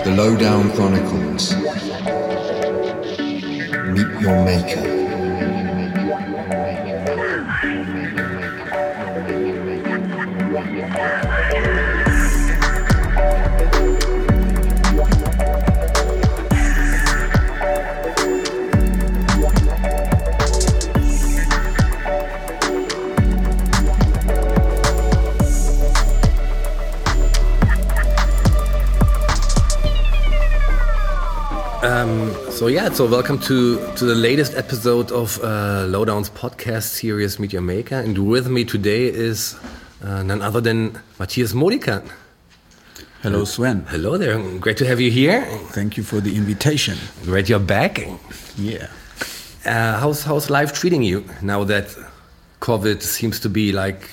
The Lowdown Chronicles. Meet your maker. So welcome to the latest episode of Lowdown's podcast series Meet Your Maker. And with me today is none other than Matthias Modica. Hello, Sven. Hello there. Great to have you here. Thank you for the invitation. Great you're back. Yeah. How's life treating you now that COVID seems to be like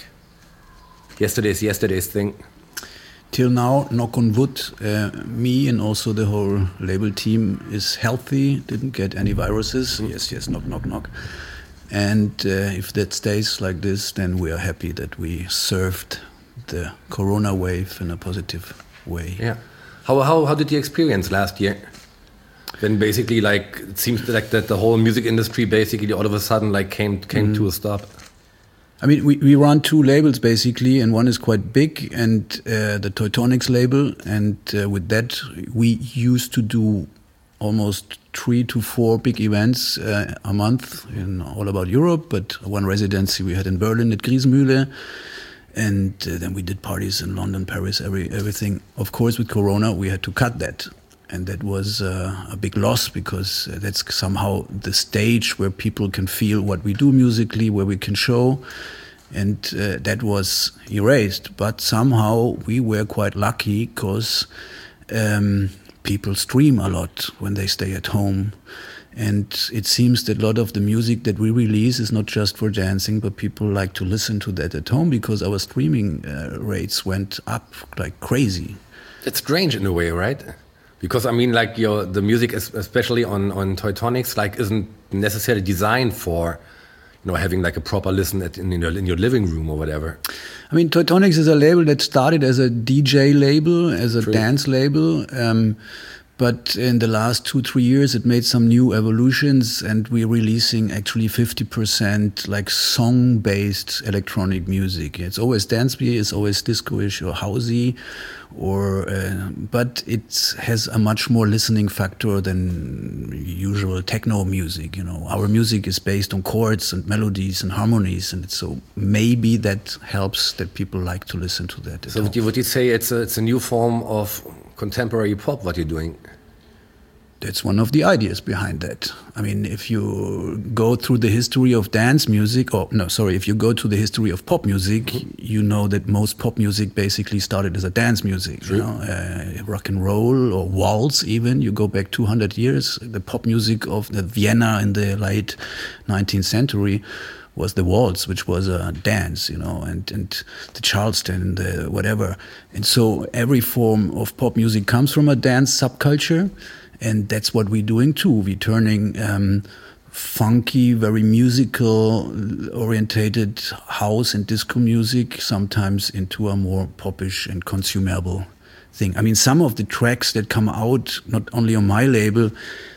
yesterday's thing? Till now, knock on wood, me and also the whole label team is healthy, didn't get any viruses. Yes, knock. And if that stays like this, then we are happy that we served the corona wave in a positive way. Yeah. How did you experience last year? Then basically, like, it seems like that the whole music industry basically all of a sudden like came to a stop. I mean, we run two labels basically, and one is quite big, and the Teutonics label. And with that, we used to do almost 3 to 4 big events a month in all about Europe. But one residency we had in Berlin at Griesmühle, and then we did parties in London, Paris, everything. Of course, with Corona, we had to cut that. And that was a big loss because that's somehow the stage where people can feel what we do musically, where we can show. And that was erased. But somehow we were quite lucky because people stream a lot when they stay at home. And it seems that a lot of the music that we release is not just for dancing, but people like to listen to that at home because our streaming rates went up like crazy. It's strange in a way, right? Because I mean, like the music, especially on Teutonics, like isn't necessarily designed for, having like a proper listen in your living room or whatever. I mean, Teutonics is a label that started as a DJ label, as a dance label. But in the last 2-3 years, it made some new evolutions, and we're releasing actually 50% like song-based electronic music. It's always dance-y, it's always disco-ish or housey, but it has a much more listening factor than usual techno music. Our music is based on chords and melodies and harmonies, and so maybe that helps that people like to listen to that. So would you say it's a new form of contemporary pop, what you're doing? That's one of the ideas behind that. I mean, if you go through the history of dance music, if you go to the history of pop music, you know that most pop music basically started as a dance music. Rock and roll or waltz even. You go back 200 years, the pop music of the Vienna in the late 19th century was the waltz, which was a dance, and the Charleston, the whatever. And so every form of pop music comes from a dance subculture, and that's what we're doing too. We're turning funky, very musical orientated house and disco music sometimes into a more popish and consumable thing. I mean, some of the tracks that come out, not only on my label,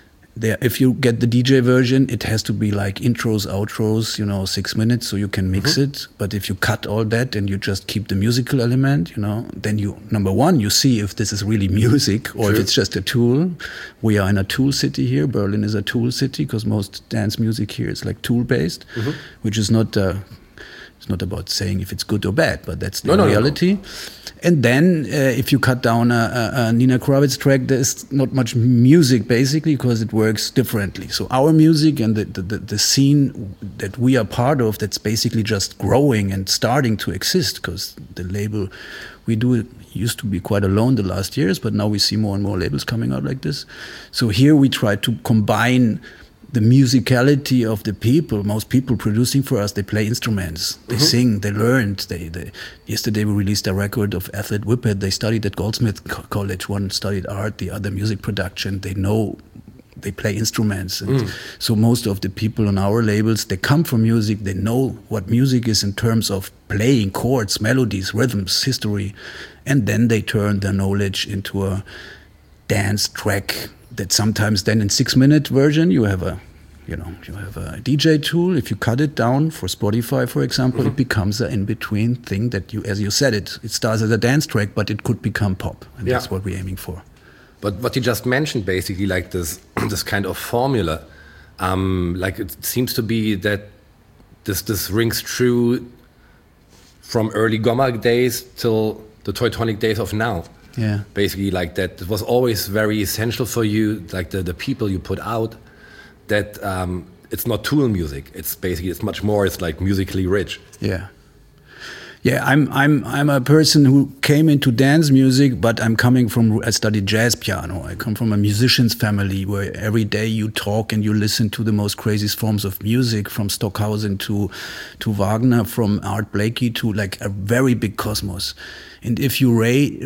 if you get the DJ version, it has to be like intros, outros, 6 minutes, so you can mix it. But if you cut all that and you just keep the musical element, then number one, you see if this is really music or if it's just a tool. We are in a tool city here. Berlin is a tool city because most dance music here is like tool-based, which is not... it's not about saying if it's good or bad, but that's the reality. No. And then if you cut down a Nina Kraviz track, there's not much music basically because it works differently. So our music and the scene that we are part of, that's basically just growing and starting to exist because the label we do used to be quite alone the last years, but now we see more and more labels coming out like this. So here we try to combine the musicality of the people. Most people producing for us, they play instruments, they sing, they learned. Yesterday we released a record of Athlete Whippet. They studied at Goldsmith College. One studied art, the other music production. They play instruments. And so most of the people on our labels, they come from music. They know what music is in terms of playing chords, melodies, rhythms, history. And then they turn their knowledge into a dance track that sometimes then in 6-minute version you have a DJ tool. If you cut it down for Spotify, for example, it becomes an in-between thing that you, as you said, it starts as a dance track, but it could become pop, and that's what we're aiming for. But what you just mentioned, basically, like this kind of formula, like it seems to be that this rings true from early Gomma days till the Teutonic days of now. Yeah. Basically, like that, it was always very essential for you, like the people you put out, that it's not tool music. It's basically, it's much more, it's like musically rich. Yeah. Yeah, I'm a person who came into dance music, but I studied jazz piano. I come from a musician's family where every day you talk and you listen to the most craziest forms of music, from Stockhausen to Wagner, from Art Blakey to like a very big cosmos. And if you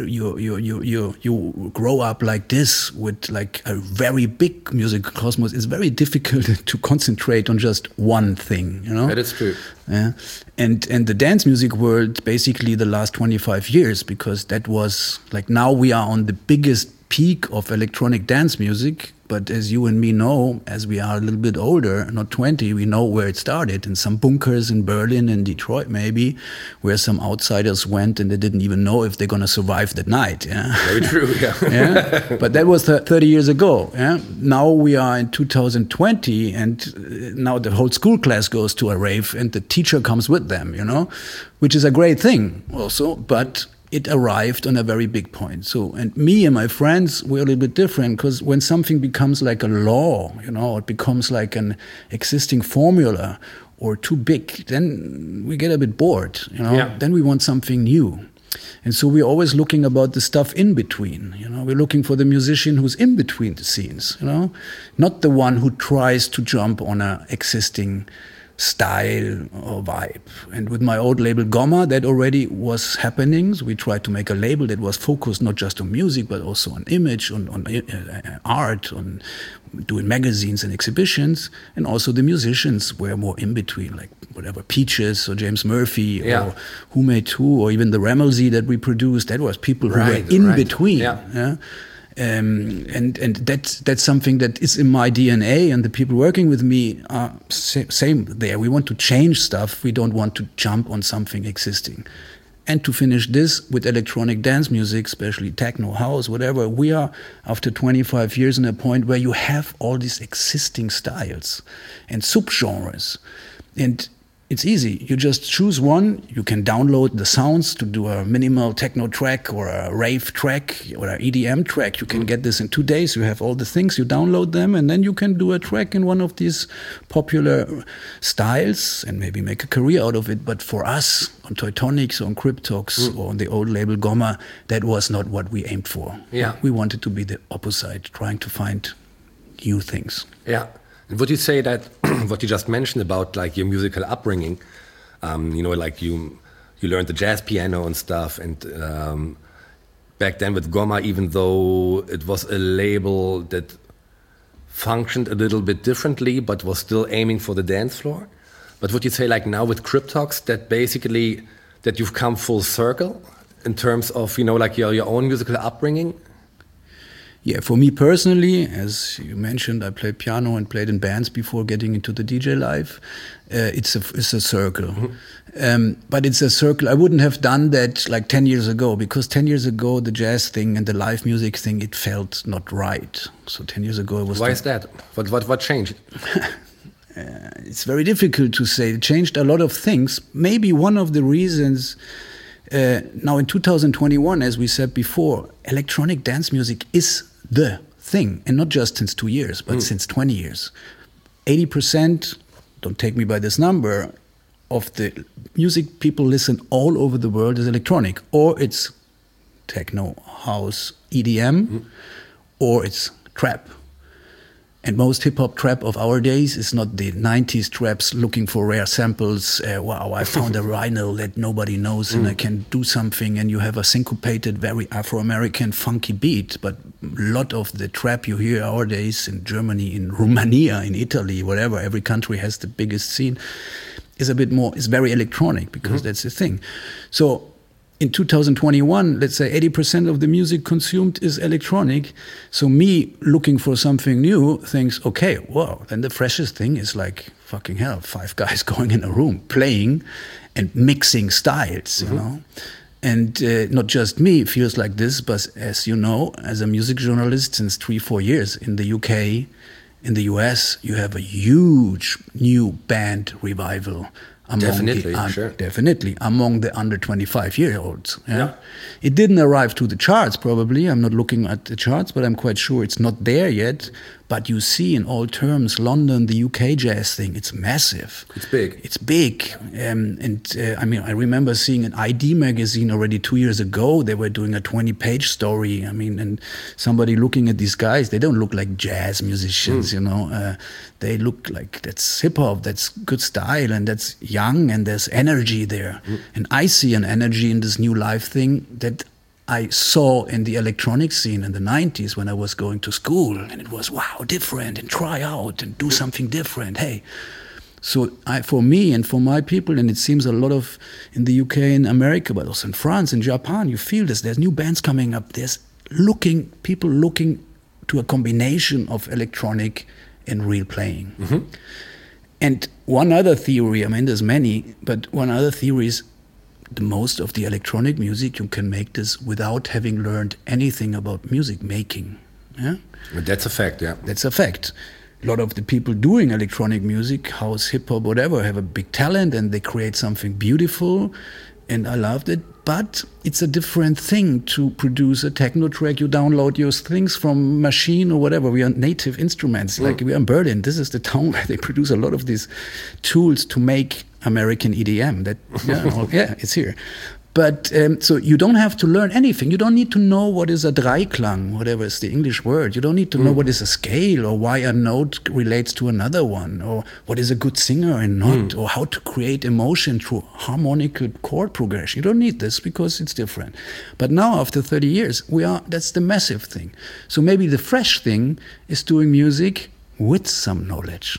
grow up like this with like a very big musical cosmos, it's very difficult to concentrate on just one thing, you know? That is true. Yeah. And the dance music world, basically the last 25 years, because that was like, now we are on the biggest peak of electronic dance music. But as you and me know, as we are a little bit older, not 20, we know where it started, in some bunkers in Berlin and Detroit maybe, where some outsiders went and they didn't even know if they're going to survive that night. Yeah? Very true, yeah. Yeah? But that was 30 years ago. Yeah? Now we are in 2020, and now the whole school class goes to a rave and the teacher comes with them, you know, which is a great thing also, but it arrived on a very big point. So, and me and my friends, we're a little bit different, because when something becomes like a law, you know, it becomes like an existing formula or too big, then we get a bit bored, you know. Yeah. Then we want something new. And so we're always looking about the stuff in between, you know. We're looking for the musician who's in between the scenes, you know, not the one who tries to jump on a existing style or vibe. And with my old label Gomma, that already was happening. So we tried to make a label that was focused not just on music, but also on image, on art, on doing magazines and exhibitions. And also the musicians were more in between, like whatever, Peaches or James Murphy or Who Made Who, or even the Rammelsy that we produced. That was people who were in between. Yeah? And that's something that is in my DNA, and the people working with me are same there. We want to change stuff. We don't want to jump on something existing. And to finish this with electronic dance music, especially techno, house, whatever, we are, after 25 years, in a point where you have all these existing styles and subgenres. And it's easy. You just choose one. You can download the sounds to do a minimal techno track or a rave track or an EDM track. You can get this in 2 days. You have all the things. You download them, and then you can do a track in one of these popular styles and maybe make a career out of it. But for us, on Teutonics, on Cryptox, or on the old label Gomma, that was not what we aimed for. Yeah. We wanted to be the opposite, trying to find new things. Yeah. Would you say that what you just mentioned about like your musical upbringing, you know, like you learned the jazz piano and stuff, and back then with Gomma, even though it was a label that functioned a little bit differently, but was still aiming for the dance floor. But would you say like now with Cryptox that basically that you've come full circle in terms of, you know, like your own musical upbringing? Yeah, for me personally, as you mentioned, I played piano and played in bands before getting into the DJ life. It's a circle. But it's a circle. I wouldn't have done that like 10 years ago, because 10 years ago, the jazz thing and the live music thing, it felt not right. So 10 years ago, it was... Why is that? What changed? It's very difficult to say. It changed a lot of things. Maybe one of the reasons... now in 2021, as we said before, electronic dance music is the thing, and not just since 2 years, but since 20 years. 80%, don't take me by this number, of the music people listen all over the world is electronic, or it's techno, house, EDM, or it's trap. And most hip-hop trap of our days is not the 90s traps looking for rare samples. Wow, I found a vinyl that nobody knows and I can do something. And you have a syncopated, very Afro-American funky beat. But a lot of the trap you hear nowadays in Germany, in Romania, in Italy, whatever, every country has the biggest scene, is a bit more, is very electronic, because that's the thing. So in 2021, let's say 80% of the music consumed is electronic. So me looking for something new thinks, okay, well, then the freshest thing is like, fucking hell, 5 guys going in a room playing and mixing styles, you know. And not just me feels like this, but as you know, as a music journalist since 3-4 years in the UK, in the US, you have a huge new band revival. Definitely, sure. Definitely, among the under 25-year-olds. Yeah? It didn't arrive to the charts, probably. I'm not looking at the charts, but I'm quite sure it's not there yet. But you see in all terms, London, the UK jazz thing, it's massive. It's big. It's big. I mean, I remember seeing an ID magazine already 2 years ago. They were doing a 20-page story. I mean, and somebody looking at these guys, they don't look like jazz musicians, you know. They look like that's hip-hop, that's good style, and that's young, and there's energy there. And I see an energy in this new live thing that I saw in the electronic scene in the 90s when I was going to school, and it was, wow, different, and try out and do something different. Hey, so for me and for my people, and it seems a lot of in the UK and America, but also in France and Japan, you feel this. There's new bands coming up. There's people looking to a combination of electronic and real playing. And one other theory, I mean, there's many, but one other theory is the most of the electronic music, you can make this without having learned anything about music making. Yeah? That's a fact, yeah. That's a fact. A lot of the people doing electronic music, house, hip-hop, whatever, have a big talent and they create something beautiful, and I loved it. But it's a different thing to produce a techno track. You download your things from machine or whatever. We are native instruments. Like we are in Berlin. This is the town where they produce a lot of these tools to make American EDM. That yeah, it's here. But so you don't have to learn anything. You don't need to know what is a Dreiklang, whatever is the English word. You don't need to know what is a scale or why a note relates to another one or what is a good singer and not or how to create emotion through harmonical chord progression. You don't need this because it's different. But now after 30 years, that's the massive thing. So maybe the fresh thing is doing music with some knowledge.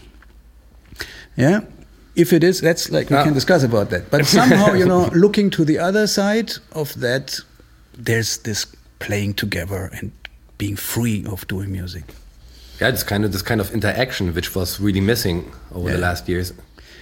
Yeah? If it is, that's like we can discuss about that. But somehow, you know, looking to the other side of that, there's this playing together and being free of doing music. Yeah, it's kind of this kind of interaction which was really missing over the last years.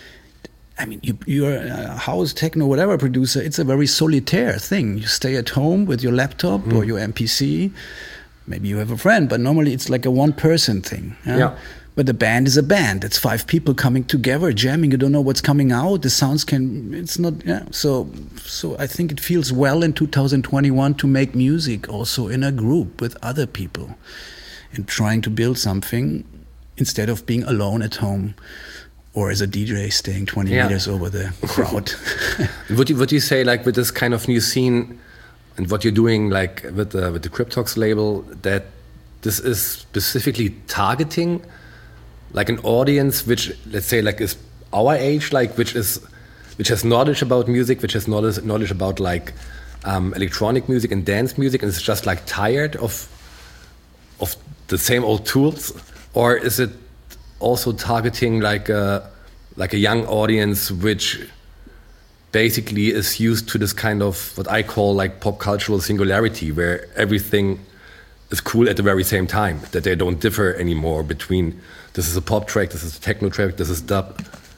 I mean, you're a house, techno, whatever producer, it's a very solitaire thing. You stay at home with your laptop or your MPC. Maybe you have a friend, but normally it's like a one-person thing. Yeah. But the band is a band. It's 5 people coming together, jamming. You don't know what's coming out. The sounds it's not, So I think it feels well in 2021 to make music also in a group with other people and trying to build something instead of being alone at home or as a DJ staying 20 meters over the crowd. Would you say, like, with this kind of new scene and what you're doing, like, with the Cryptox label, that this is specifically targeting like an audience which, let's say, like is our age, like which has knowledge about music, which has knowledge about like electronic music and dance music, and is just like tired of the same old tools, or is it also targeting like a young audience which basically is used to this kind of what I call like pop cultural singularity, where everything is cool at the very same time, that they don't differ anymore between this is a pop track, this is a techno track, this is dub.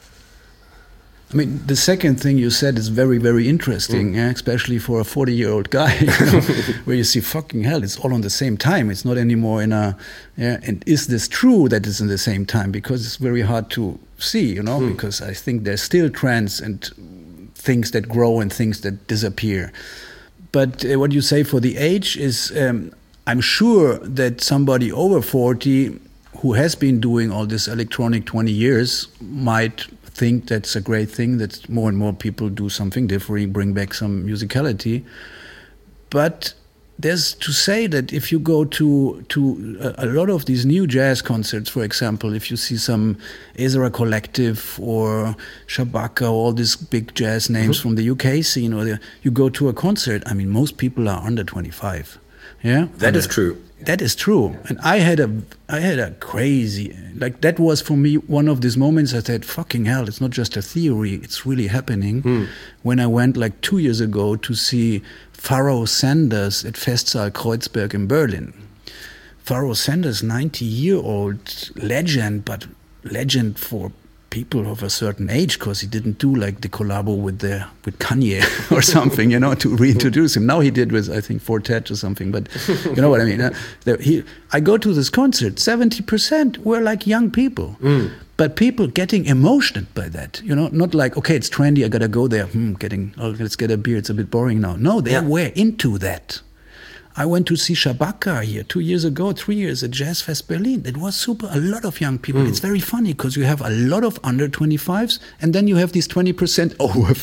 I mean, the second thing you said is very, very interesting, especially for a 40-year-old guy, you know, where you see, fucking hell, it's all on the same time. It's not anymore in a, and is this true that it's in the same time? Because it's very hard to see, you know, because I think there's still trends and things that grow and things that disappear. But what you say for the age is, I'm sure that somebody over 40 who has been doing all this electronic 20 years might think that's a great thing, that more and more people do something different, bring back some musicality. But there's to say that if you go to a lot of these new jazz concerts, for example, if you see some Ezra Collective or Shabaka, all these big jazz names from the UK scene, or you go to a concert, I mean, most people are under 25. Yeah, that is true. That is true, and I had a crazy, like, that was for me one of these moments I said, fucking hell, it's not just a theory, it's really happening. When I went like 2 years ago to see Pharoah Sanders at Festsaal Kreuzberg in Berlin. Pharoah Sanders, 90-year-old legend, but legend for people of a certain age, because he didn't do like the collabo with Kanye or something, you know, to reintroduce him. Now he did with, I think, Fortet or something, but you know what I mean. I go to this concert, 70% were like young people, but people getting emotional by that, you know, not like, okay, it's trendy, I gotta go there, let's get a beer, it's a bit boring now. No, they were into that. I went to see Shabaka here 2 years ago, 3 years at Jazz Fest Berlin. It was super, a lot of young people. It's very funny because you have a lot of under 25s and then you have these 20% over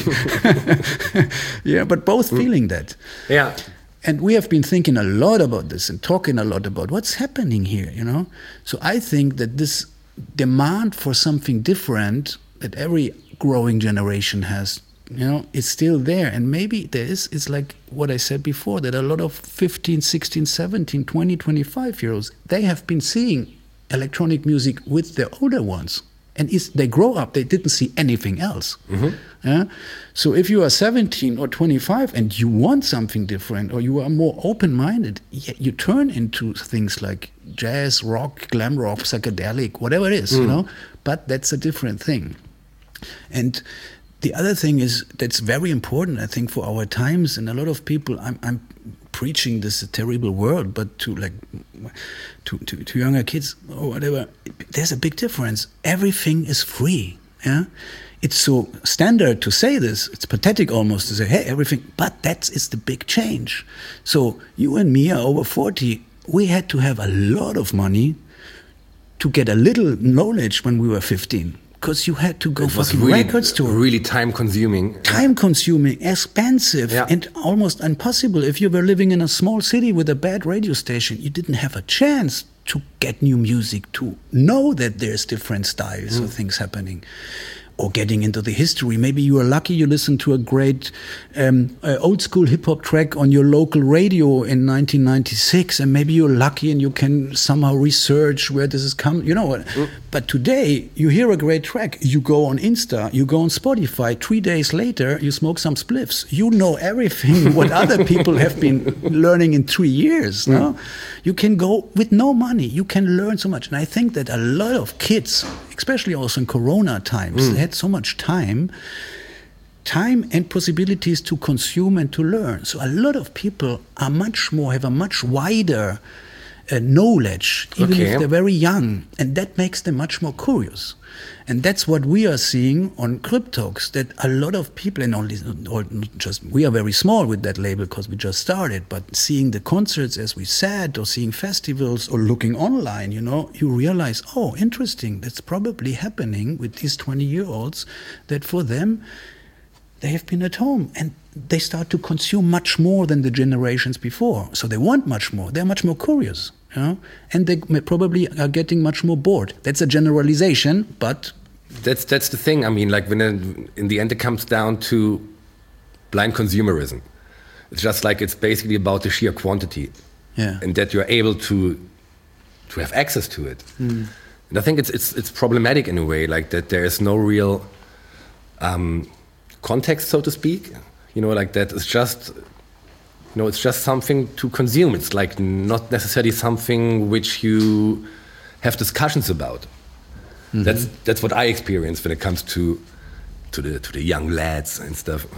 50. Yeah, but both feeling that. Yeah. And we have been thinking a lot about this and talking a lot about what's happening here, you know? So I think that this demand for something different that every growing generation has, you know, it's still there. And maybe it's like what I said before, that a lot of 15, 16, 17, 20, 25-year-olds, they have been seeing electronic music with the older ones. And they grow up, they didn't see anything else. Yeah? So if you are 17 or 25 and you want something different, or you are more open-minded, you turn into things like jazz, rock, glam rock, psychedelic, whatever it is, you know? But that's a different thing. And the other thing is that's very important, I think, for our times, and a lot of people. I'm preaching this terrible world, but to younger kids or whatever, there's a big difference. Everything is free. Yeah, it's so standard to say this. It's pathetic almost to say, "Hey, everything," but that is the big change. So you and me are over 40. We had to have a lot of money to get a little knowledge when we were 15. Because you had to go fucking record store. Really time consuming. Time consuming, expensive, and almost impossible. If you were living in a small city with a bad radio station, you didn't have a chance to get new music, to know that there's different styles of things happening. Or getting into the history. Maybe you are lucky you listened to a great old school hip hop track on your local radio in 1996, and maybe you're lucky and you can somehow research where this is coming. You know what? But today you hear a great track, you go on Insta, you go on Spotify. 3 days later, you smoke some spliffs. You know everything what other people have been learning in 3 years. No, you can go with no money. You can learn so much, and I think that a lot of kids, especially also in Corona times, they had so much time and possibilities to consume and to learn. So a lot of people are have a much wider knowledge, even if they're very young, and that makes them much more curious. And that's what we are seeing on Cryptox, that a lot of people, and we are very small with that label because we just started, but seeing the concerts, as we said, or seeing festivals, or looking online, you know, you realize, oh, interesting, that's probably happening with these 20-year-olds, that for them, they have been at home, and they start to consume much more than the generations before. So they want much more, they're much more curious. You know? And they probably are getting much more bored. That's a generalization, but that's the thing. I mean, like when in the end it comes down to blind consumerism. It's just like it's basically about the sheer quantity, and that you're able to have access to it. And I think it's problematic in a way, like that there is no real context, so to speak. You know, like that is just. No, it's just something to consume. It's like not necessarily something which you have discussions about. That's what I experience when it comes to the young lads and stuff.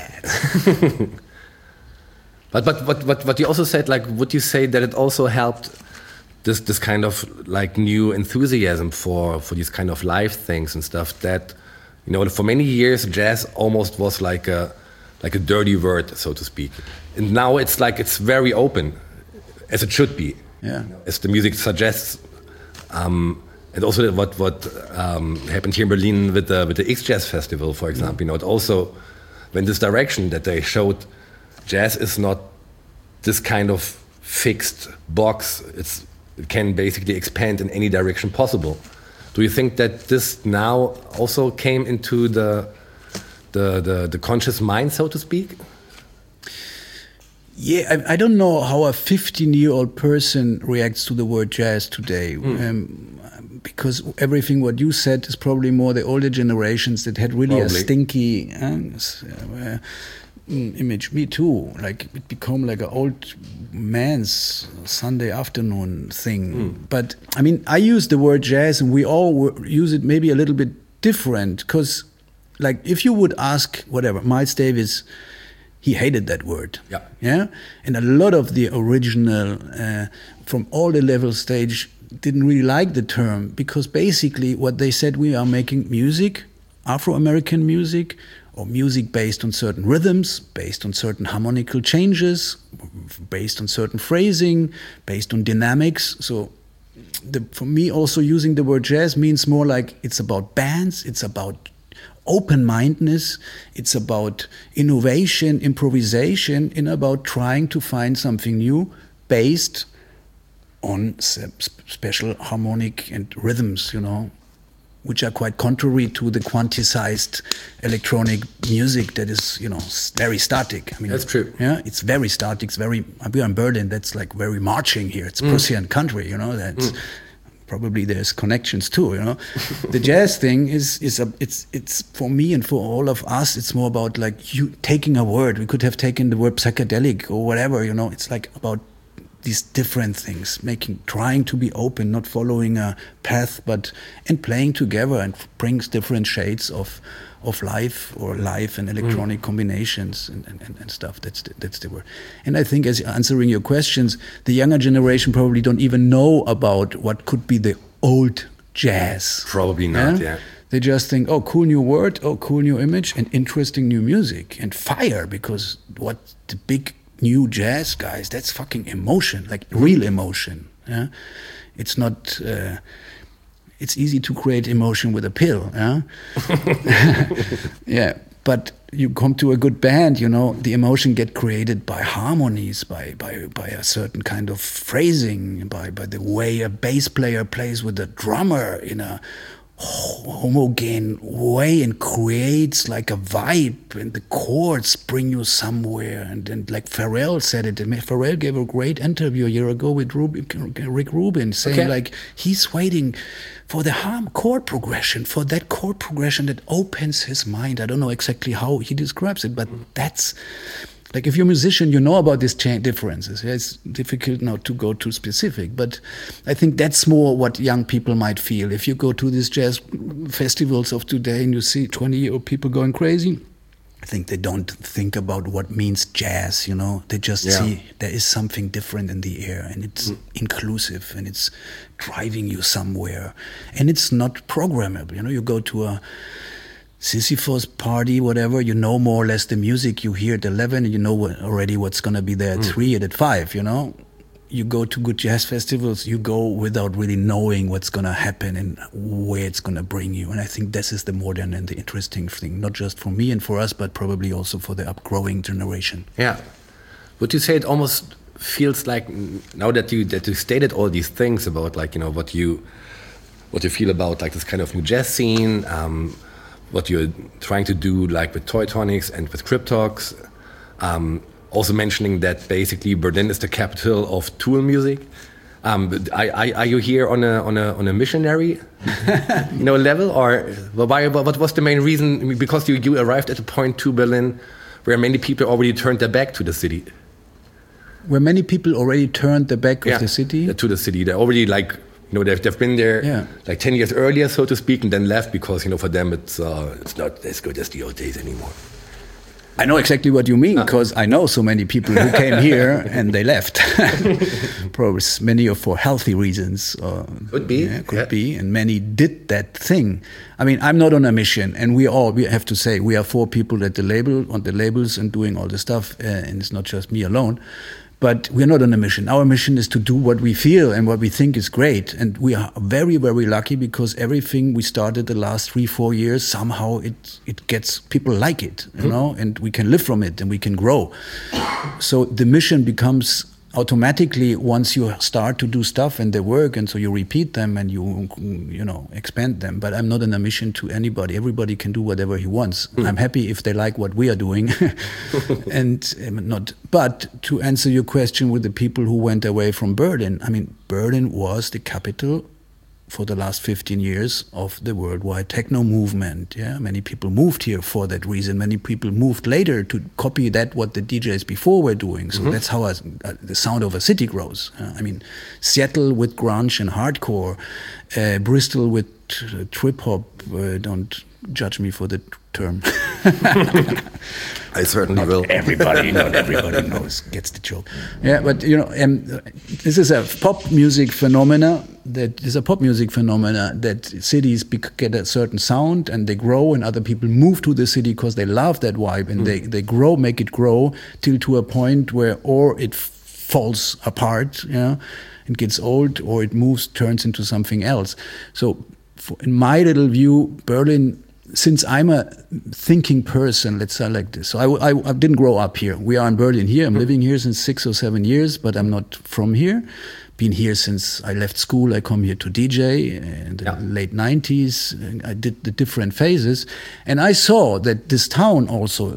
But you also said, like, would you say that it also helped this kind of like new enthusiasm for these kind of live things and stuff, that, you know, for many years jazz almost was like a dirty word, so to speak. And now it's like it's very open, as it should be, as the music suggests. And also what happened here in Berlin with the X Jazz Festival, for example. You know, it also went this direction, that they showed jazz is not this kind of fixed box. It can basically expand in any direction possible. Do you think that this now also came into the conscious mind, so to speak? Yeah, I don't know how a 15-year-old person reacts to the word jazz today. Because everything what you said is probably more the older generations that had really a stinky image. Me too. Like it became like an old man's Sunday afternoon thing. But I mean, I use the word jazz, and we all use it maybe a little bit different. Because, like, if you would ask whatever Miles Davis, he hated that word. Yeah. And a lot of the original from all the level stage didn't really like the term, because basically what they said, we are making music, Afro-American music, or music based on certain rhythms, based on certain harmonical changes, based on certain phrasing, based on dynamics. So for me, also using the word jazz means more like it's about bands, it's about open-mindedness, it's about innovation, improvisation, and about trying to find something new based on special harmonic and rhythms, which are quite contrary to the quantized electronic music that is, very static. I mean, that's true. Yeah, it's very static. It's very. We are in Berlin. That's like very marching here. It's Prussian country. That's probably there's connections too. The jazz thing is it's for me and for all of us. It's more about like you taking a word. We could have taken the word psychedelic or whatever. It's like about these different things, trying to be open, not following a path, and playing together, and brings different shades of life and electronic combinations and stuff. That's the word. And I think, as answering your questions, the younger generation probably don't even know about what could be the old jazz. Probably not. Yeah. They just think, oh, cool new word, oh, cool new image, and interesting new music and fire, because what the big new jazz guys, that's fucking emotion, like real emotion. Yeah, it's not. It's easy to create emotion with a pill. Yeah, yeah. But you come to a good band, the emotion get created by harmonies, by a certain kind of phrasing, by the way a bass player plays with a drummer in a homogene way and creates like a vibe, and the chords bring you somewhere. And like Pharrell said it, Pharrell gave a great interview a year ago with Rick Rubin, saying like he's waiting for the chord progression, for that chord progression that opens his mind. I don't know exactly how he describes it, but that's like, if you're a musician, you know about these differences. It's difficult now to go too specific, but I think that's more what young people might feel. If you go to these jazz festivals of today and you see 20-year-old people going crazy, I think they don't think about what means jazz, They just see there is something different in the air, and it's inclusive, and it's driving you somewhere, and it's not programmable. You go to a Sisyphus party, whatever, more or less the music you hear at 11, and already what's going to be there at 3 and at 5, You go to good jazz festivals, you go without really knowing what's going to happen and where it's going to bring you. And I think this is the modern and the interesting thing, not just for me and for us, but probably also for the upgrowing generation. Yeah. Would you say it almost feels like, now that you stated all these things about, like, what you feel about, like, this kind of new jazz scene, what you're trying to do, like with Toytonics and with Cryptox, also mentioning that basically Berlin is the capital of Tool music. Are you here on a missionary, level, or what was the main reason? I mean, because you arrived at a point to Berlin where many people already turned their back to the city. Where many people already turned their back of the city? To the city. They're already like, they've been there like 10 years earlier, so to speak, and then left because, for them it's not as good as the old days anymore. I know exactly what you mean, because I know so many people who came here and they left. Probably many for healthy reasons. Could be. Yeah, could be. And many did that thing. I mean, I'm not on a mission, and we have to say, we are 4 people at the labels and doing all the stuff, and it's not just me alone. But we're not on a mission. Our mission is to do what we feel and what we think is great. And we are very, very lucky, because everything we started the last 3-4 years, somehow it gets, people like it, and we can live from it and we can grow. So the mission becomes automatically, once you start to do stuff and they work, and so you repeat them and you expand them. But I'm not on a mission to anybody. Everybody can do whatever he wants. I'm happy if they like what we are doing, and not. But to answer your question with the people who went away from Berlin, I mean, Berlin was the capital for the last 15 years of the worldwide techno movement. Yeah, many people moved here for that reason. Many people moved later to copy that what the DJs before were doing. So that's how the sound of a city grows. I mean, Seattle with grunge and hardcore, Bristol with trip hop. Don't judge me for the term. I certainly will. Not everybody knows, gets the joke. Yeah, but this is a pop music phenomena. That is a pop music phenomena that cities get a certain sound and they grow, and other people move to the city because they love that vibe, and they grow, make it grow till to a point where or it falls apart, and gets old, or it turns into something else. So, in my little view, Berlin. Since I'm a thinking person, let's say like this. So I didn't grow up here. We are in Berlin here. I'm living here since 6 or 7 years, but I'm not from here. Been here since I left school. I come here to DJ in the late 90s. And I did the different phases. And I saw that this town also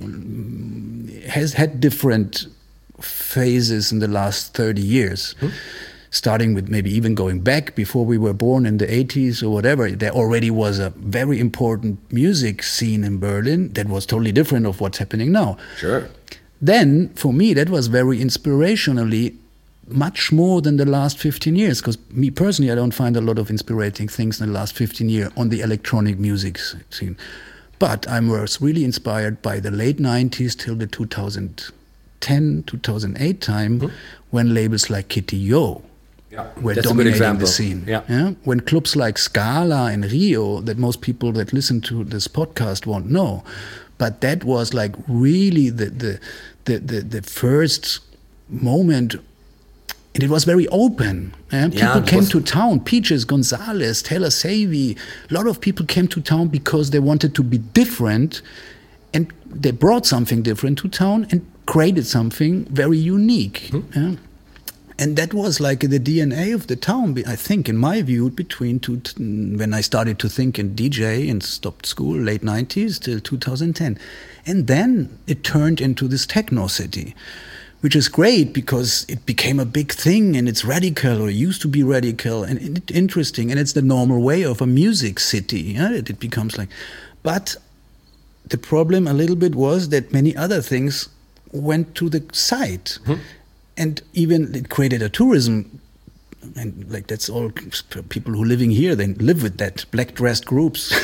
has had different phases in the last 30 years. Starting with maybe even going back before we were born in the 80s or whatever, there already was a very important music scene in Berlin that was totally different of what's happening now. Sure. Then, for me, that was very inspirationally much more than the last 15 years, because me personally, I don't find a lot of inspiring things in the last 15 years on the electronic music scene. But I was really inspired by the late 90s till the 2010, 2008 time, when labels like Kitty Yo were dominating the scene. When clubs like Scala and Rio, that most people that listen to this podcast won't know, but that was like really the first moment, and it was very open. People came to town. Peaches, Gonzalez, Taylor Savy, a lot of people came to town because they wanted to be different, and they brought something different to town and created something very unique. And that was like the DNA of the town, I think, in my view, between when I started to think in DJ and stopped school, late 90s till 2010. And then it turned into this techno city, which is great because it became a big thing, and it's radical, or used to be radical, and interesting, and it's the normal way of a music city. It becomes like... But the problem a little bit was that many other things went to the side. And even it created a tourism, and like that's all people who living here, they live with that, black dressed groups,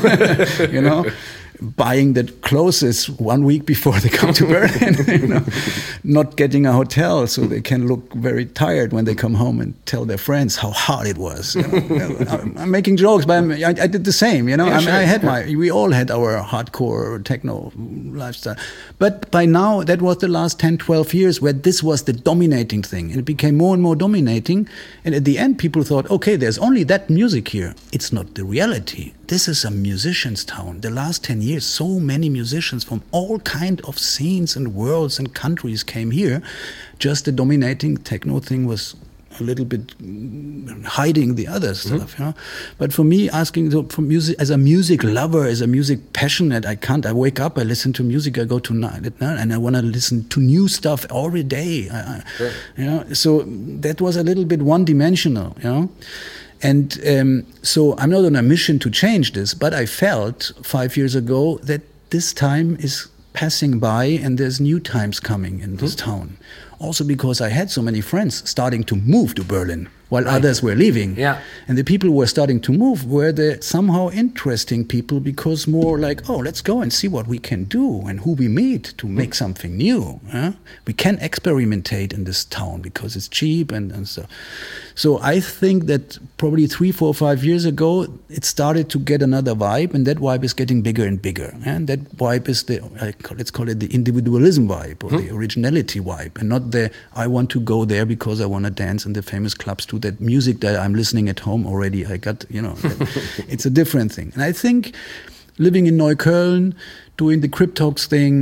buying the clothes 1 week before they come to Berlin, not getting a hotel so they can look very tired when they come home and tell their friends how hard it was. I'm making jokes, but I did the same. We all had our hardcore techno lifestyle. But by now, that was the last 10, 12 years where this was the dominating thing, and it became more and more dominating. And at the end, people thought, okay, there's only that music here. It's not the reality. This is a musician's town. The last 10 years, so many musicians from all kind of scenes and worlds and countries came here. Just the dominating techno thing was a little bit hiding the other stuff. But for me, asking for music as a music lover, as a music passionate, I wake up, I listen to music, I go to night, and I want to listen to new stuff every day. So that was a little bit one-dimensional. And so I'm not on a mission to change this, but I felt 5 years ago that this time is passing by and there's new times coming in this town. Also because I had so many friends starting to move to Berlin while others were leaving. And the people who were starting to move were the somehow interesting people, because more like, oh, let's go and see what we can do and who we meet to make something new. We can experimentate in this town because it's cheap and so. So I think that probably 3, 4, 5 years ago, it started to get another vibe, and that vibe is getting bigger and bigger. And that vibe is let's call it the individualism vibe, or the originality vibe, and not the, I want to go there because I want to dance in the famous clubs to that music that I'm listening at home already. I got, it's a different thing. And I think living in Neukölln, doing the Cryptox thing,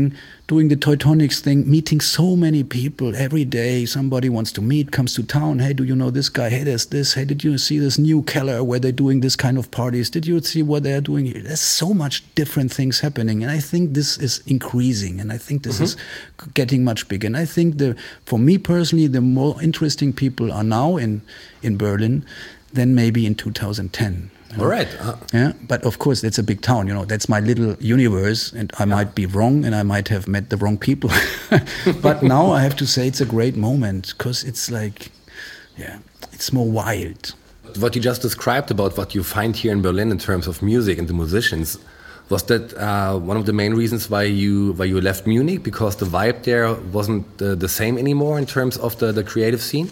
doing the Teutonics thing, meeting so many people every day. Somebody wants to meet, comes to town. Hey, do you know this guy? Hey, there's this. Hey, did you see this new Keller where they're doing this kind of parties? Did you see what they're doing here? There's so much different things happening. And I think this is increasing. And I think this is getting much bigger. And I think for me personally, the more interesting people are now in Berlin than maybe in 2010. All right. Yeah, but of course that's a big town. That's my little universe, and I might be wrong, and I might have met the wrong people. But now I have to say it's a great moment because it's like, it's more wild. What you just described about what you find here in Berlin in terms of music and the musicians, was that one of the main reasons why you left Munich, because the vibe there wasn't the same anymore in terms of the creative scene?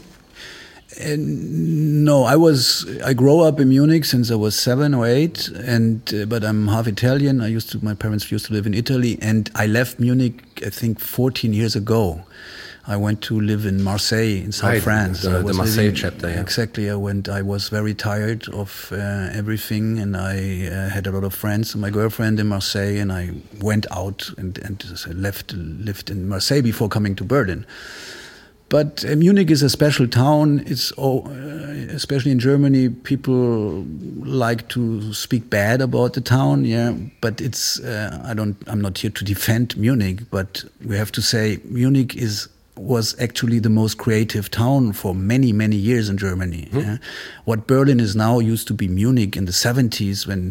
No, I grew up in Munich since I was 7 or 8, but I'm half Italian. My parents used to live in Italy, and I left Munich, I think, 14 years ago. I went to live in Marseille in South France. The Marseille chapter, yeah. Exactly. I was very tired of everything, and I had a lot of friends and my girlfriend in Marseille, and I went out and lived in Marseille before coming to Berlin. But Munich is a special town. It's especially in Germany, people like to speak bad about the town. Yeah, but it's I'm not here to defend Munich, but we have to say Munich was actually the most creative town for many, many years in Germany. Yeah? What Berlin is now used to be Munich in the 70s when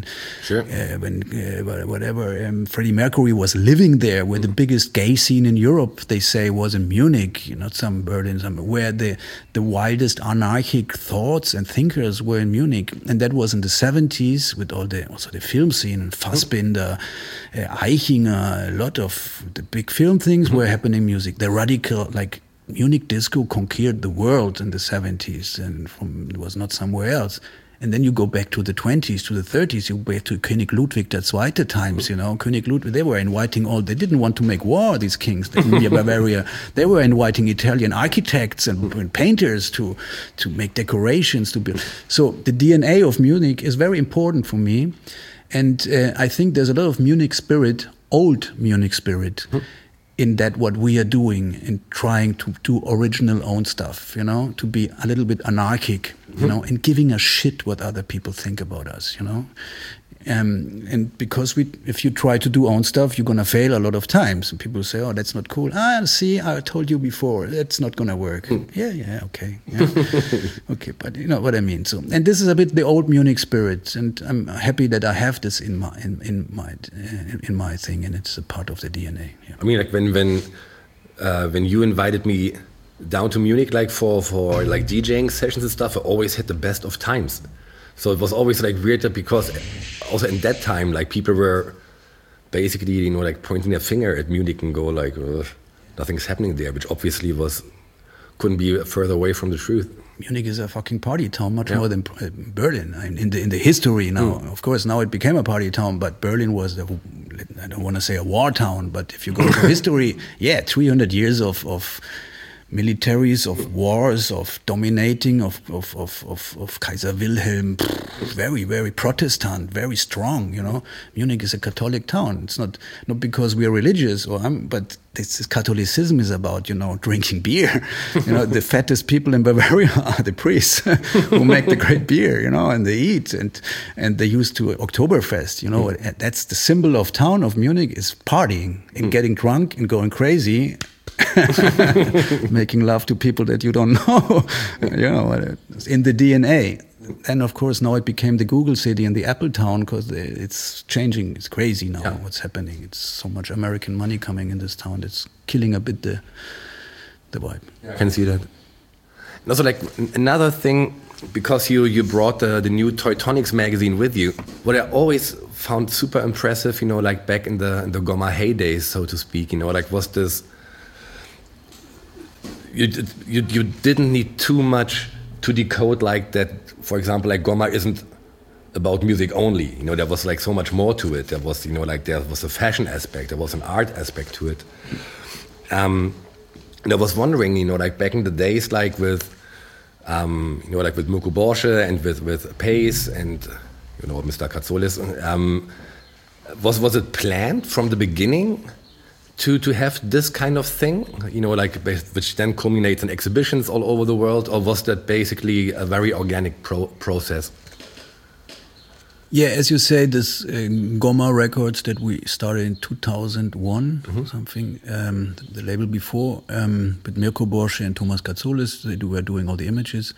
Freddie Mercury was living there, where the biggest gay scene in Europe, they say, was in Munich, not some Berlin, where the wildest anarchic thoughts and thinkers were in Munich. And that was in the 70s with also the film scene, and Fassbinder, Eichinger, a lot of the big film things were happening in music. The radical, like Munich disco conquered the world in the 70s, and it was not somewhere else. And then you go back to the 20s, to the 30s, you go back to König Ludwig II times, König Ludwig, they were inviting they didn't want to make war, these kings in Bavaria. They were inviting Italian architects and painters to make decorations, to build. So the DNA of Munich is very important for me. And I think there's a lot of Munich spirit, old Munich spirit, in that what we are doing in trying to do original own stuff, to be a little bit anarchic, and giving a shit what other people think about us, and because if you try to do own stuff, you're going to fail a lot of times. And people say, oh, that's not cool. See, I told you before, that's not going to work. Yeah, okay. Yeah. Okay, but you know what I mean. So, and this is a bit the old Munich spirit, and I'm happy that I have this in my thing, and it's a part of the DNA. Yeah. I mean, like when you invited me down to Munich, like for like DJing sessions and stuff, I always had the best of times. So it was always like weird because also in that time, like people were basically, like pointing their finger at Munich and go like, nothing's happening there, which obviously couldn't be further away from the truth. Munich is a fucking party town, much more than Berlin. In the history now, of course, now it became a party town, but Berlin was I don't want to say a war town, but if you go to history, 300 years of militaries, of wars, of dominating, of Kaiser Wilhelm, very, very Protestant, very strong, Munich is a Catholic town. It's not because we are religious, but this Catholicism is about, drinking beer. The fattest people in Bavaria are the priests who make the great beer, and they eat, and they used to Oktoberfest, That's the symbol of town of Munich, is partying and getting drunk and going crazy. Making love to people that you don't know, in the DNA. Then, of course, now it became the Google city and the Apple town because it's changing. It's crazy now what's happening. It's so much American money coming in this town. It's killing a bit the vibe. I can see that. And also, like another thing, because you brought the new Teutonics magazine with you, what I always found super impressive, like back in the Gomma heydays, so to speak, like was this. You didn't need too much to decode like that. For example, like Gomma isn't about music only. There was like so much more to it. There was like there was a fashion aspect. There was an art aspect to it. And I was wondering, like back in the days, like with like with Mirko Borsche and with Pace and Mr. Katsolis, was it planned from the beginning to have this kind of thing, you know, like which then culminates in exhibitions all over the world, or was that basically a very organic process? Yeah, as you say, this Goma Records that we started in 2001, something, the label before, with Mirko Borsche and Thomas Katsoulis, they were doing all the images.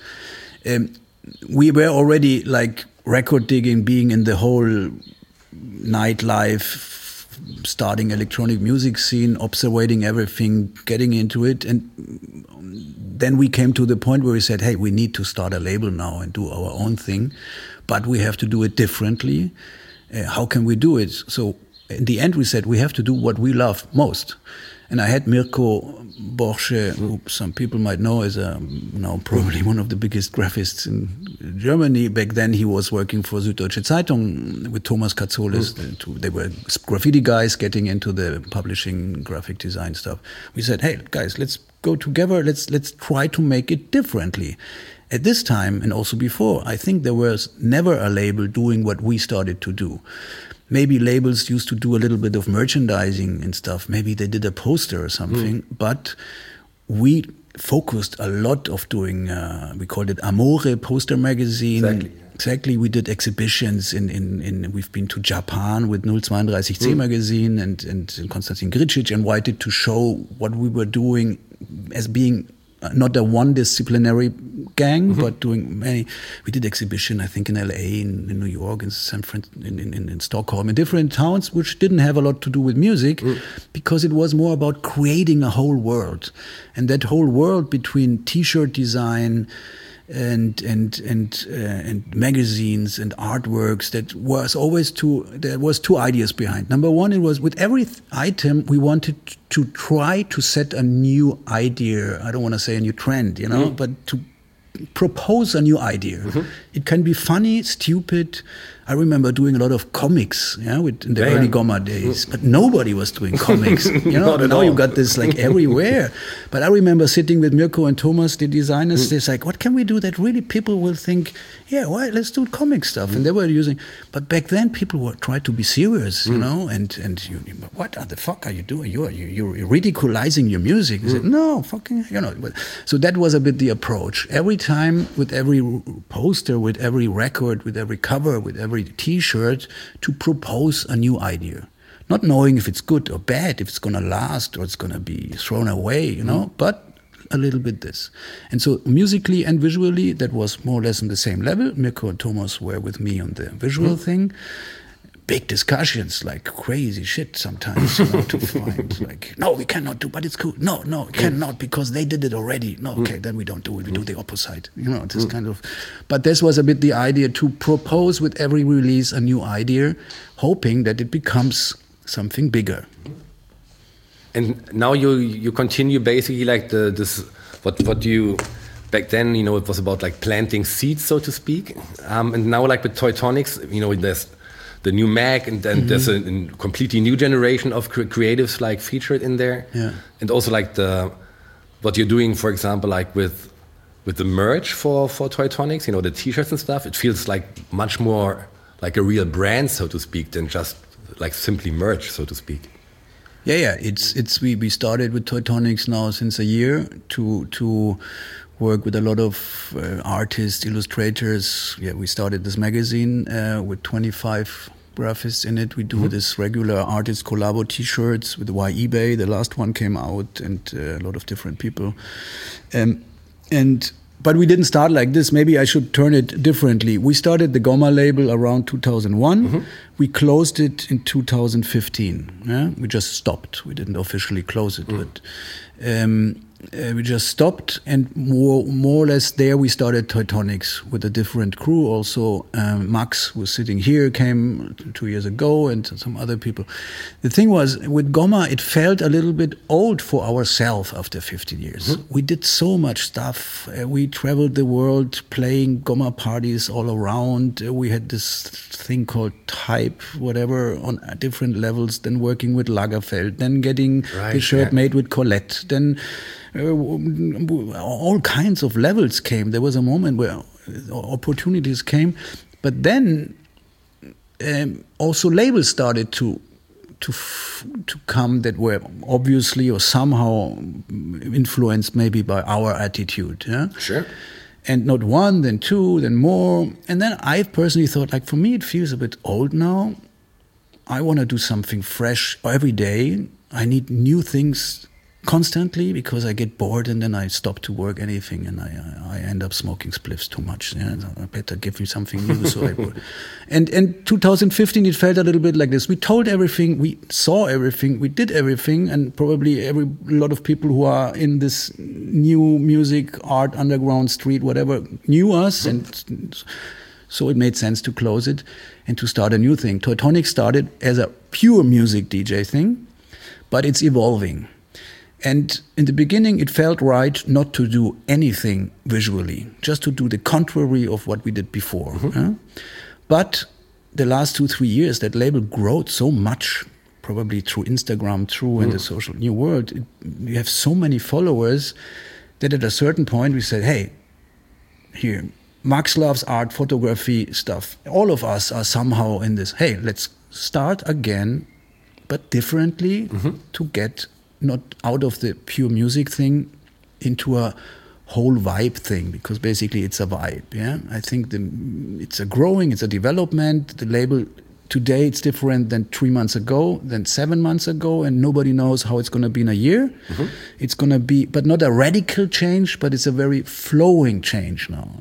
We were already like record digging, being in the whole nightlife, starting electronic music scene, observing everything, getting into it. And then we came to the point where we said, hey, we need to start a label now and do our own thing, but we have to do it differently. How can we do it? So in the end, we said we have to do what we love most. And I had Mirko Borsche, who some people might know as now probably one of the biggest graphists in Germany. Back then he was working for Süddeutsche Zeitung with Thomas Katsoulis. They were graffiti guys getting into the publishing, graphic design stuff. We said, hey guys, let's go together. Let's try to make it differently. At this time, and also before, I think there was never a label doing what we started to do. Maybe labels used to do a little bit of merchandising and stuff. Maybe they did a poster or something. But we focused a lot of doing, we called it Amore poster magazine. Exactly. We did exhibitions we've been to Japan with 032C magazine and Konstantin Gricic invited to show what we were doing as being not a one-disciplinary gang, but doing many. We did exhibition, I think, in LA, in New York, in San in Stockholm, in different towns, which didn't have a lot to do with music, because it was more about creating a whole world, and that whole world between T-shirt design and magazines and artworks, that was always there was two ideas behind. Number one, it was with every item we wanted to try to set a new idea. I don't want to say a new trend, you know, but to propose a new idea. It can be funny, stupid. I remember doing a lot of comics, in the early Goma days, but nobody was doing comics. Now you got this like everywhere. But I remember sitting with Mirko and Thomas, the designers. They're like, what can we do that really people will think? Yeah, why? Let's do comic stuff. And they were using. But back then, people were trying to be serious, you know. And you, what the fuck are you doing? You're ridiculizing your music. They said, no, fucking, you know. So that was a bit the approach. Every time, with every poster, with every record, with every cover, with every T-shirt, to propose a new idea, not knowing if it's good or bad, if it's going to last or it's going to be thrown away, you know, but a little bit this. And so musically and visually, that was more or less on the same level. Mirko and Thomas were with me on the visual thing. Big discussions, like crazy shit sometimes, to find, like, no, we cannot do, but it's cool. No, we cannot, because they did it already. No, okay, then we don't do it. We do the opposite. You know, this kind of. But this was a bit the idea, to propose with every release a new idea, hoping that it becomes something bigger. And now you continue basically like what you. Back then, you know, it was about like planting seeds, so to speak. And now, like with Teutonics, you know, there's the new Mac, and then there's a completely new generation of creatives like featured in there. Yeah. And also like what you're doing, for example, like with the merch for Teutonics, you know, the T-shirts and stuff. It feels like much more like a real brand, so to speak, than just like simply merch, so to speak. Yeah. We started with Teutonics now since a year to work with a lot of artists, illustrators. Yeah, we started this magazine with 25 graphists in it. We do this regular artist collabo T-shirts with YeBay. The last one came out, and a lot of different people. But we didn't start like this. Maybe I should turn it differently. We started the Goma label around 2001. We closed it in 2015. Yeah? We just stopped. We didn't officially close it, but we just stopped, and more or less there we started Teutonics with a different crew. Also, Max, who was sitting here, came 2 years ago, and some other people. The thing was, with Goma, it felt a little bit old for ourselves after 15 years. We did so much stuff. We traveled the world playing Goma parties all around. We had this thing called Type, whatever, on different levels, then working with Lagerfeld, then getting the shirt made with Colette, then all kinds of levels came. There was a moment where opportunities came, but then also labels started to to come that were obviously or somehow influenced maybe by our attitude. Yeah? Sure. And not one, then two, then more. And then I personally thought, like, for me, it feels a bit old now. I want to do something fresh every day. I need new things constantly because I get bored and then I stop to work anything and I end up smoking spliffs too much. Yeah, I better give me something new. So I would. And 2015, it felt a little bit like this. We told everything, we saw everything, we did everything, and probably a lot of people who are in this new music, art, underground, street, whatever, knew us, and so it made sense to close it and to start a new thing. Teutonic started as a pure music DJ thing, but it's evolving. And in the beginning, it felt right not to do anything visually, just to do the contrary of what we did before. But the last 2-3 years, that label grew so much, probably through Instagram, and the social new world. We have so many followers that at a certain point we said, hey, here, Max loves art, photography, stuff. All of us are somehow in this. Hey, let's start again, but differently to get not out of the pure music thing into a whole vibe thing, because basically it's a vibe. Yeah, I think it's a development. The label today, it's different than 3 months ago, than 7 months ago, and nobody knows how it's going to be in a year. It's going to be, but not a radical change, but it's a very flowing change now.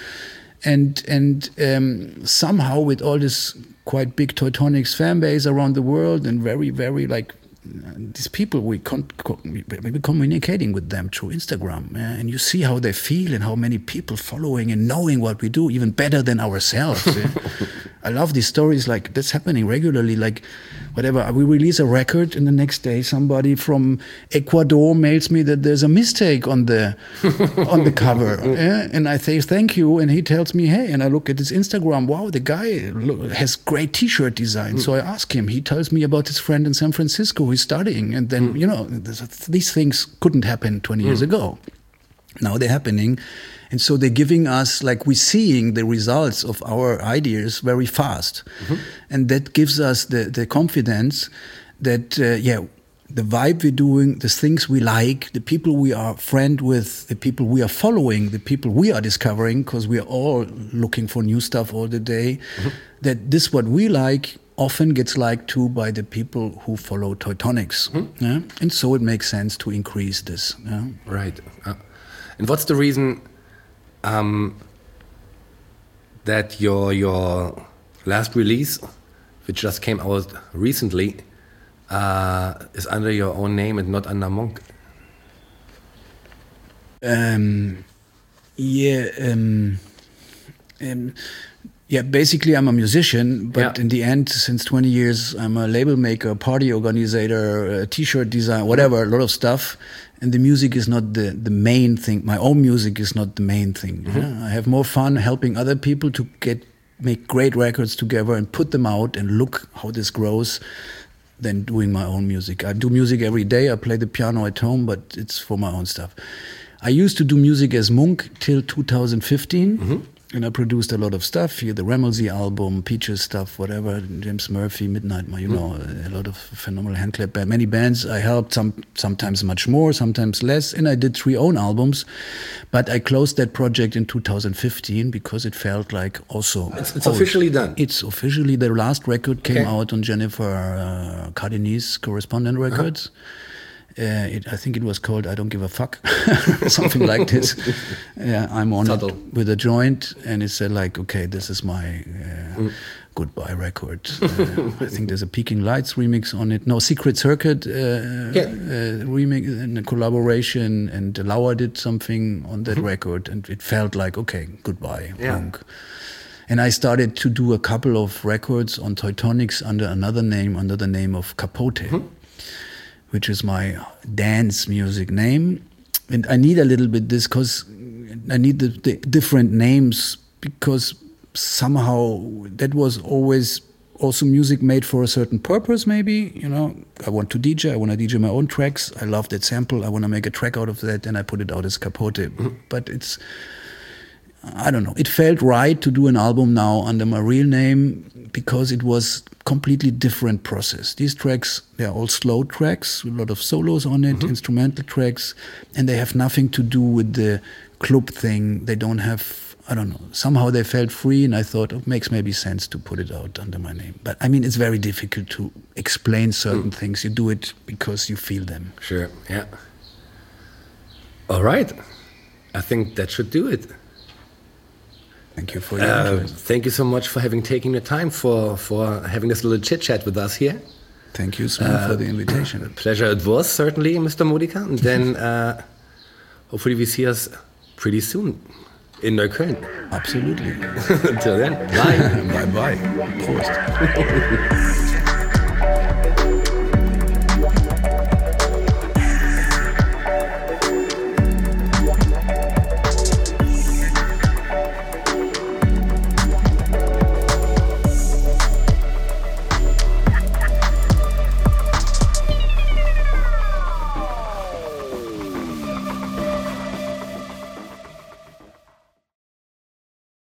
And somehow with all this quite big Teutonics fan base around the world and very, very like these people, we're communicating with them through Instagram, and you see how they feel and how many people following and knowing what we do even better than ourselves. I love these stories, like that's happening regularly. Like whatever, we release a record and the next day somebody from Ecuador mails me that there's a mistake on the cover, and I say thank you, and he tells me hey, and I look at his Instagram, wow, the guy has great t-shirt design. So I ask him, he tells me about his friend in San Francisco who's studying, and then these things couldn't happen 20 years ago. Now they're happening. And so they're giving us, like, we're seeing the results of our ideas very fast. And that gives us the confidence that, the vibe we're doing, the things we like, the people we are friend with, the people we are following, the people we are discovering, because we are all looking for new stuff all the day, that this what we like often gets liked too by the people who follow Teutonics. Yeah? And so it makes sense to increase this. Yeah? Right. And what's the reason that your last release, which just came out recently, is under your own name and not under Monk? Basically I'm a musician, but in the end, since 20 years, I'm a label maker, party organizer, t-shirt design, whatever, a lot of stuff. And the music is not the main thing. My own music is not the main thing. Yeah? I have more fun helping other people to make great records together and put them out and look how this grows than doing my own music. I do music every day. I play the piano at home, but it's for my own stuff. I used to do music as Monk till 2015. And I produced a lot of stuff here, the Rammelsey album, Peaches stuff, whatever, James Murphy, Midnight, a lot of phenomenal handclap band. Many bands I helped, sometimes much more, sometimes less, and I did 3 own albums. But I closed that project in 2015 because it felt like also... It's officially done? It's officially, the last record came out on Jennifer Cardenese Correspondent Records. I think it was called I Don't Give a Fuck, something like this. I'm on Subtle. it with a joint, and it said like, okay, this is my goodbye record. I think there's a Peking Lights remix on it. No, Secret Circuit remix and a collaboration, and Lauer did something on that record, and it felt like, okay, goodbye, Monk. And I started to do a couple of records on Teutonics under the name of Capote. Which is my dance music name. And I need a little bit this because I need the different names, because somehow that was always also music made for a certain purpose, maybe. I want to DJ, I want to DJ my own tracks. I love that sample, I want to make a track out of that, and I put it out as Capote. But I don't know. It felt right to do an album now under my real name because it was completely different process. These tracks, they're all slow tracks, a lot of solos on it, instrumental tracks, and they have nothing to do with the club thing. They don't have, I don't know, somehow they felt free, and I thought it makes maybe sense to put it out under my name. But I mean, it's very difficult to explain certain things. You do it because you feel them. Sure, yeah. All right. I think that should do it. Thank you for your interest. Thank you so much for taking the time for having this little chit chat with us here. Thank you, Sven, for the invitation. Pleasure it was, certainly, Mr. Modica. And then hopefully we see us pretty soon in Neukölln. Absolutely. Until then, bye. Bye-bye. Prost.